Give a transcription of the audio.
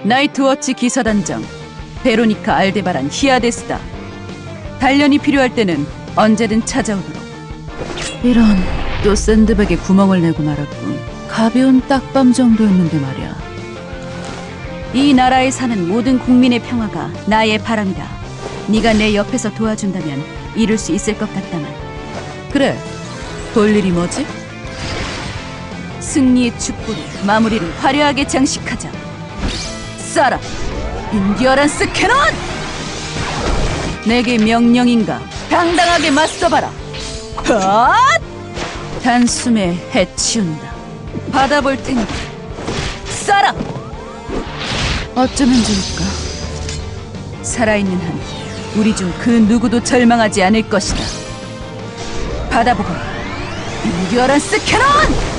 나이트워치 기사단장 베로니카 알데바란 히아데스다. 단련이 필요할 때는 언제든 찾아오도록. 이런, 또 샌드백에 구멍을 내고 말았군. 가벼운 딱밤 정도였는데 말이야. 이 나라에 사는 모든 국민의 평화가 나의 바람이다. 네가 내 옆에서 도와준다면 이룰 수 있을 것 같다만. 그래, 볼 일이 뭐지? 승리의 촛불이 마무리를 화려하게 장식하자. 쏴라! 인디어란스 캐논! 내게 명령인가? 당당하게 맞서봐라! 헛! 단숨에 해치운다. 받아볼 테니 쏴라! 어쩌면 좋을까? 살아있는 한 우리 중 그 누구도 절망하지 않을 것이다. 받아보거라. 인디어란스 캐논!